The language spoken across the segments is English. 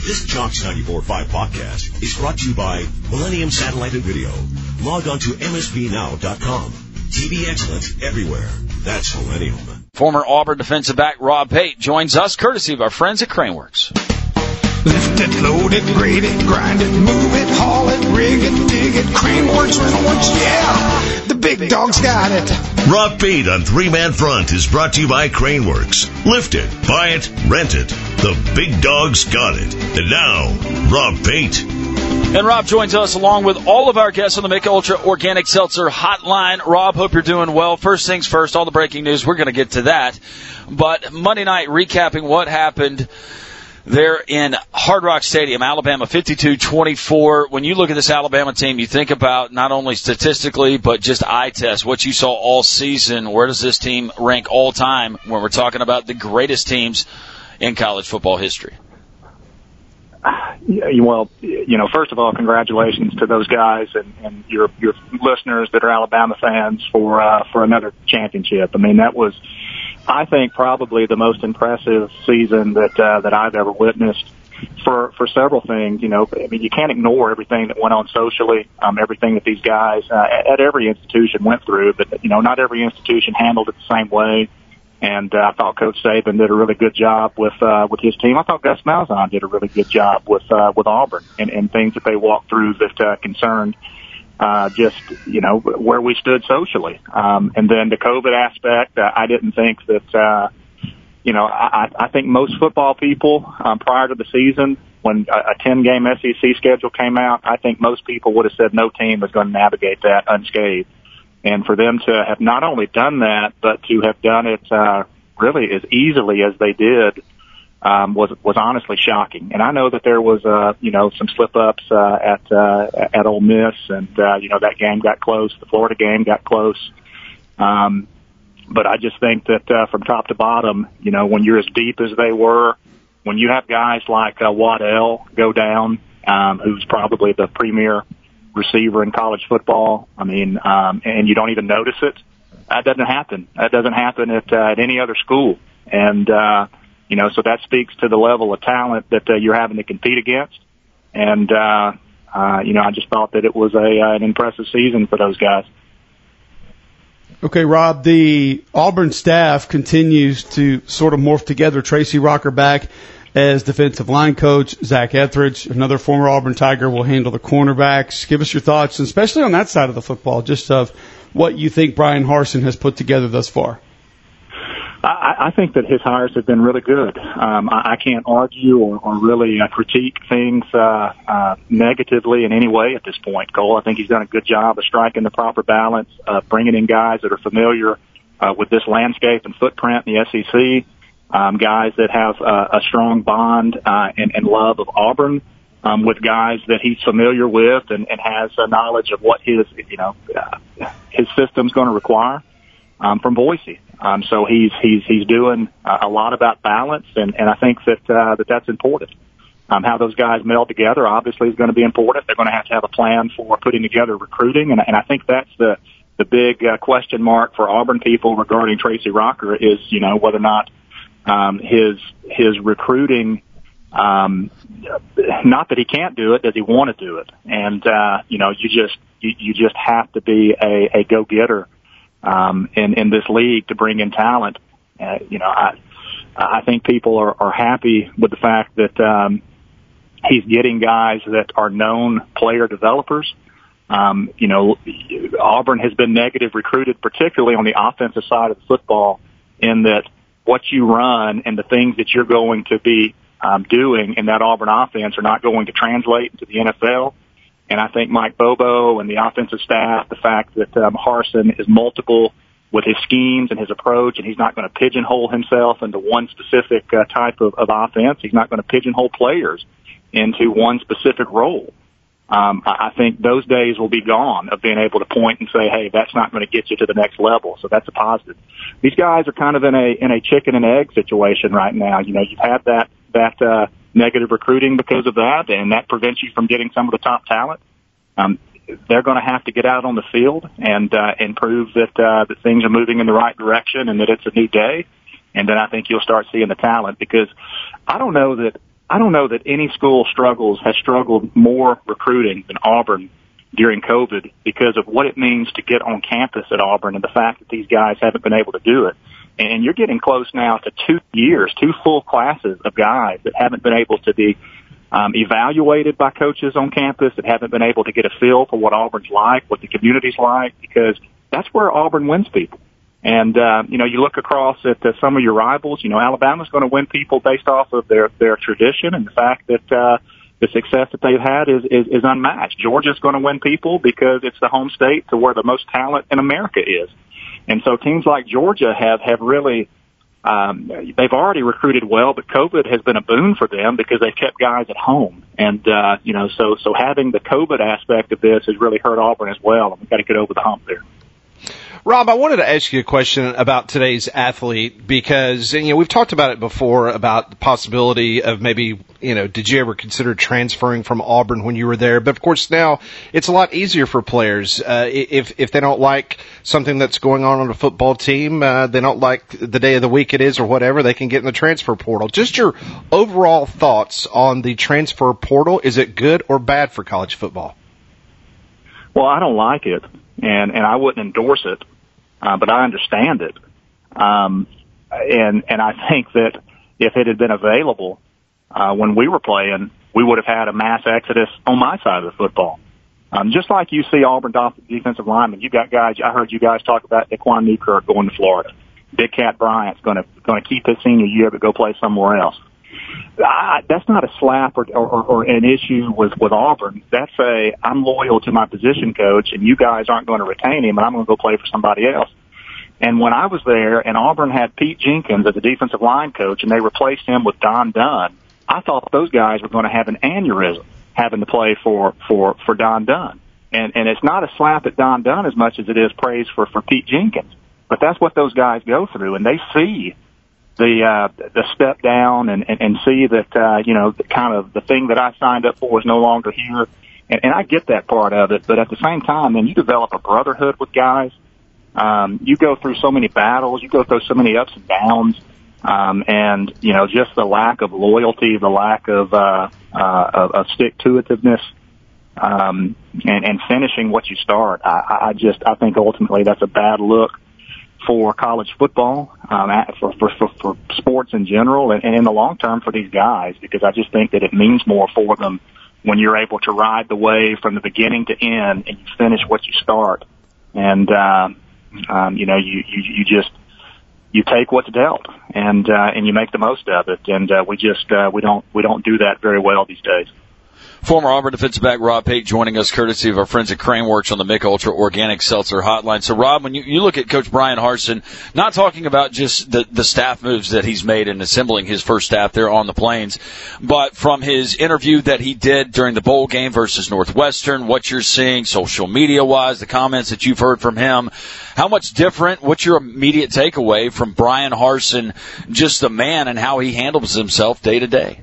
This Jocks 94.5 podcast is brought to you by Millennium Satellite and Video. Log on to msbnow.com. TV excellence everywhere. That's Millennium. Former Auburn defensive back Rob Pate joins us courtesy of our friends at Craneworks. Lift it, load it, grade it, grind it, move it, haul it, rig it, dig it, Craneworks Rental Works, yeah! The big dog's got it. Rob Pate on Three Man Front is brought to you by Craneworks. Lift it, buy it, rent it. The big dog's got it. And now, Rob Pate. And Rob joins us along with all of our guests on the Michelob Ultra Organic Seltzer Hotline. Rob, hope you're doing well. First things first, all the breaking news, we're going to get to that. But Monday night, recapping what happened there in Hard Rock Stadium, Alabama 52-24. When you look at this Alabama team, you think about not only statistically, but just eye test, what you saw all season. Where does this team rank all time when we're talking about the greatest teams in college football history? Well, first of all, congratulations to those guys and your listeners that are Alabama fans for another championship. I mean, that was, I think, probably the most impressive season that I've ever witnessed for several things. I mean, you can't ignore everything that went on socially, everything that these guys at every institution went through, but not every institution handled it the same way. And I thought Coach Saban did a really good job with his team. I thought Gus Malzahn did a really good job with Auburn and things that they walked through that concerned just where we stood socially. And then the COVID aspect, I didn't think that I think most football people prior to the season, when a 10-game SEC schedule came out, I think most people would have said no team was going to navigate that unscathed. And for them to have not only done that, but to have done it really as easily as they did was honestly shocking. And I know that there was some slip-ups at Ole Miss, and that game got close. The Florida game got close. But I just think that from top to bottom, when you're as deep as they were, when you have guys like Waddell go down, who's probably the premier receiver in college football, I mean, and you don't even notice it. That doesn't happen. That doesn't happen at any other school. And, so that speaks to the level of talent that you're having to compete against. And, I just thought that it was an impressive season for those guys. Okay, Rob, the Auburn staff continues to sort of morph together. Tracy Rocker back as defensive line coach. Zach Etheridge, another former Auburn Tiger, will handle the cornerbacks. Give us your thoughts, and especially on that side of the football, just of what you think Brian Harsin has put together thus far. I think that his hires have been really good. I can't argue or really critique things negatively in any way at this point, Cole. I think he's done a good job of striking the proper balance, bringing in guys that are familiar with this landscape and footprint in the SEC. Guys that have a strong bond and love of Auburn, with guys that he's familiar with and has a knowledge of what his system's going to require from Boise. So he's doing a lot about balance, and I think that's important. How those guys meld together obviously is going to be important. They're going to have a plan for putting together recruiting, and I think that's the big question mark for Auburn people regarding Tracy Rocker is whether or not his recruiting, not that he can't do it, does he want to do it? And, you just have to be a go-getter, in this league to bring in talent. I think people are happy with the fact that, he's getting guys that are known player developers. Auburn has been negative recruited, particularly on the offensive side of the football, in that what you run and the things that you're going to be doing in that Auburn offense are not going to translate into the NFL. And I think Mike Bobo and the offensive staff, the fact that Harsin is multiple with his schemes and his approach, and he's not going to pigeonhole himself into one specific type of offense. He's not going to pigeonhole players into one specific role. I think those days will be gone of being able to point and say, hey, that's not going to get you to the next level. So that's a positive. These guys are kind of in a chicken and egg situation right now. You've had that negative recruiting because of that, and that prevents you from getting some of the top talent. They're going to have to get out on the field and prove that things are moving in the right direction and that it's a new day. And then I think you'll start seeing the talent, because I don't know that I don't know that any school has struggled more recruiting than Auburn during COVID because of what it means to get on campus at Auburn and the fact that these guys haven't been able to do it. And you're getting close now to 2 years, 2 full classes of guys that haven't been able to be evaluated by coaches on campus, that haven't been able to get a feel for what Auburn's like, what the community's like, because that's where Auburn wins people. And, you look across at some of your rivals, Alabama's going to win people based off of their tradition and the fact that the success that they've had is unmatched. Georgia's going to win people because it's the home state to where the most talent in America is. And so teams like Georgia have really, they've already recruited well, but COVID has been a boon for them because they've kept guys at home. And, so having the COVID aspect of this has really hurt Auburn as well. And we've got to get over the hump there. Rob, I wanted to ask you a question about today's athlete because, we've talked about it before about the possibility of maybe, did you ever consider transferring from Auburn when you were there? But of course now it's a lot easier for players. If they don't like something that's going on a football team, they don't like the day of the week it is or whatever, they can get in the transfer portal. Just your overall thoughts on the transfer portal. Is it good or bad for college football? Well, I don't like it and I wouldn't endorse it. But I understand it. And I think that if it had been available, when we were playing, we would have had a mass exodus on my side of the football. Just like you see Auburn defensive linemen, you got guys, I heard you guys talk about Daquan Newkirk going to Florida. Big Cat Bryant's going to keep his senior year but go play somewhere else. That's not a slap or an issue with Auburn. That's I'm loyal to my position coach, and you guys aren't going to retain him, and I'm going to go play for somebody else. And when I was there, and Auburn had Pete Jenkins as a defensive line coach, and they replaced him with Don Dunn, I thought those guys were going to have an aneurysm having to play for Don Dunn. And it's not a slap at Don Dunn as much as it is praise for Pete Jenkins. But that's what those guys go through, and they see the step down and see that, kind of the thing that I signed up for is no longer here. And I get that part of it, but at the same time, then you develop a brotherhood with guys. You go through so many battles, you go through so many ups and downs, and, just the lack of loyalty, the lack of stick-to-itiveness, and finishing what you start. I think ultimately that's a bad look for college football, for sports in general, and in the long term for these guys, because I just think that it means more for them when you're able to ride the wave from the beginning to end and you finish what you start. And, you take what's dealt and you make the most of it. And, we don't do that very well these days. Former Auburn defensive back Rob Pate joining us courtesy of our friends at Crane Works on the Mick Ultra Organic Seltzer Hotline. So, Rob, when you look at Coach Brian Harsin, not talking about just the staff moves that he's made in assembling his first staff there on the Plains, but from his interview that he did during the bowl game versus Northwestern, what you're seeing social media-wise, the comments that you've heard from him, how much different, what's your immediate takeaway from Brian Harsin, just the man and how he handles himself day to day?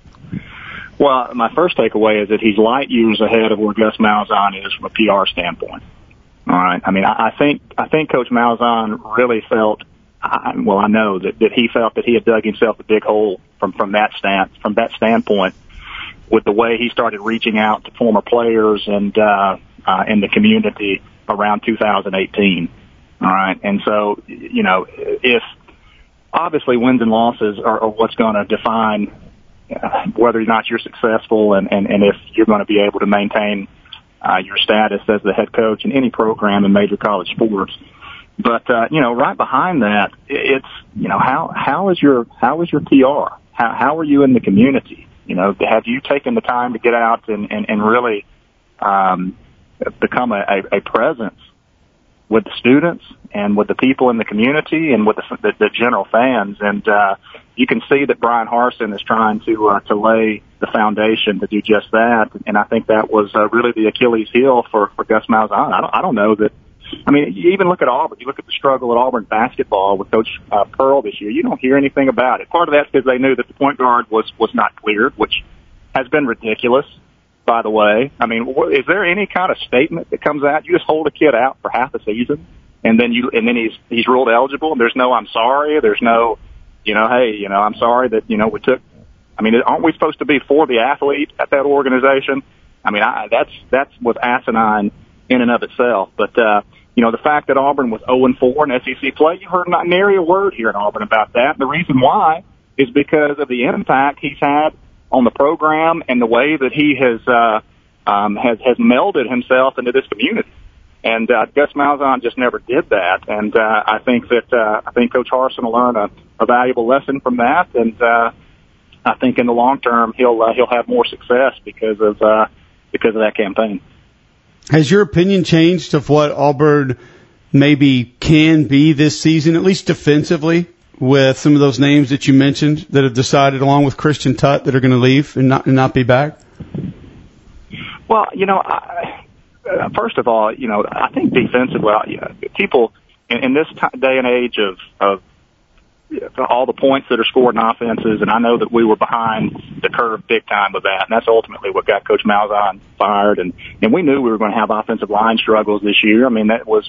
Well, my first takeaway is that he's light years ahead of where Gus Malzahn is from a PR standpoint. All right. I mean, I think Coach Malzahn really felt, I know that he felt that he had dug himself a big hole from that standpoint with the way he started reaching out to former players and in the community around 2018. All right. And so, if obviously wins and losses are what's going to define whether or not you're successful and if you're going to be able to maintain your status as the head coach in any program in major college sports. But right behind that, it's how is your PR? How are you in the community? Have you taken the time to get out and really become a presence with the students and with the people in the community and with the general fans? And you can see that Brian Harsin is trying to lay the foundation to do just that. And I think that was really the Achilles heel for Gus Malzahn. I don't know that. I mean, you even look at Auburn. You look at the struggle at Auburn basketball with Coach Pearl this year. You don't hear anything about it. Part of that's because they knew that the point guard was not cleared, which has been ridiculous, by the way. I mean, is there any kind of statement that comes out? You just hold a kid out for half a season, and then he's ruled eligible, and there's no I'm sorry. There's no, hey, I'm sorry that, we took I mean, aren't we supposed to be for the athlete at that organization? I mean, that's was asinine in and of itself. But, you know, the fact that Auburn was 0-4 in SEC play, you heard not nary a word here in Auburn about that. And the reason why is because of the impact he's had on the program and the way that he has melded himself into this community. And Gus Malzahn just never did that. And I think Coach Harsin will learn a valuable lesson from that. And I think in the long term he'll have more success because of that campaign. Has your opinion changed of what Auburn maybe can be this season, at least defensively, with some of those names that you mentioned that have decided, along with Christian Tutt, that are going to leave and not be back? Well, you know, first of all, you know, I think defensively, people in this day and age of all the points that are scored in offenses, and I know that we were behind the curve big time with that, and that's ultimately what got Coach Malzahn fired. And we knew we were going to have offensive line struggles this year. I mean,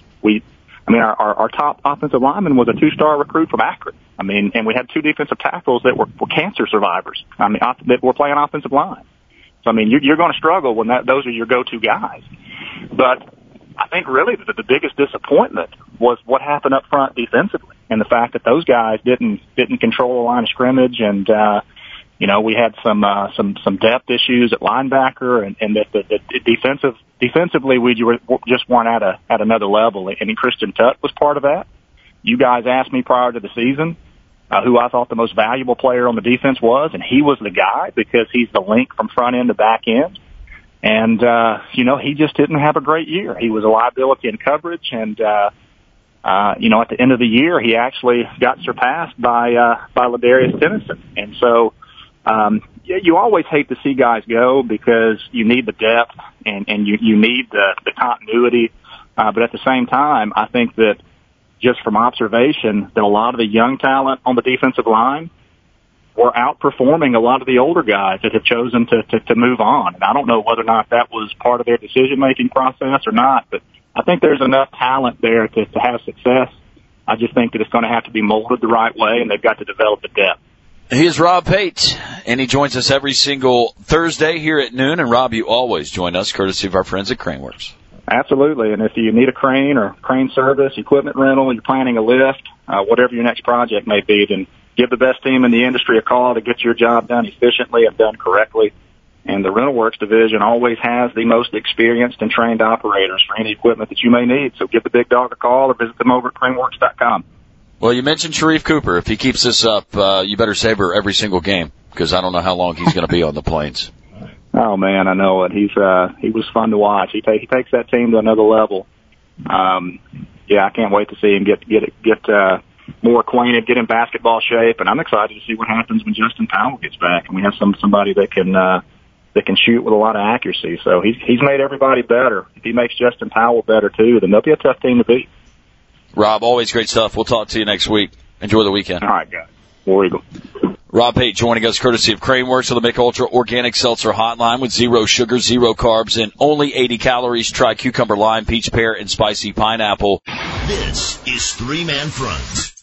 our top offensive lineman was a 2-star recruit from Akron. I mean, and we had 2 defensive tackles that were cancer survivors. I mean, that were playing offensive line. So, I mean, you're going to struggle when those are your go-to guys. But I think really the biggest disappointment was what happened up front defensively, and the fact that those guys didn't control the line of scrimmage, and you know, we had some depth issues at linebacker, and that defensively we just weren't at another level. And Christian Tutt was part of that. You guys asked me prior to the season who I thought the most valuable player on the defense was, and he was the guy because he's the link from front end to back end. And, you know, he just didn't have a great year. He was a liability in coverage, and, you know, at the end of the year, he actually got surpassed by Ladarius Tennyson. And so, you always hate to see guys go because you need the depth and you need the continuity. But at the same time, I think that just from observation that a lot of the young talent on the defensive line were outperforming a lot of the older guys that have chosen to move on. And I don't know whether or not that was part of their decision-making process or not, but I think there's enough talent there to have success. I just think that it's going to have to be molded the right way, and they've got to develop the depth. Here's Rob Pate, and he joins us every single Thursday here at noon. And, Rob, you always join us courtesy of our friends at Craneworks. Absolutely, and if you need a crane or crane service, equipment rental, you're planning a lift, whatever your next project may be, then give the best team in the industry a call to get your job done efficiently and done correctly. And the Rental Works division always has the most experienced and trained operators for any equipment that you may need. So give the big dog a call or visit them over at craneworks.com. Well, you mentioned Sharif Cooper. If he keeps this up, you better savor every single game because I don't know how long he's going to be on the Plains. Oh man, I know it. He was fun to watch. He takes that team to another level. Yeah, I can't wait to see him get more acquainted, get in basketball shape, and I'm excited to see what happens when Justin Powell gets back and we have somebody that can shoot with a lot of accuracy. So he's made everybody better. If he makes Justin Powell better too, then they'll be a tough team to beat. Rob, always great stuff. We'll talk to you next week. Enjoy the weekend. All right, guys. War Eagle. Rob Pate joining us courtesy of Craneworks on the Mick Ultra Organic Seltzer Hotline with 0 sugar, 0 carbs, and only 80 calories. Try cucumber, lime, peach, pear, and spicy pineapple. This is Three Man Front.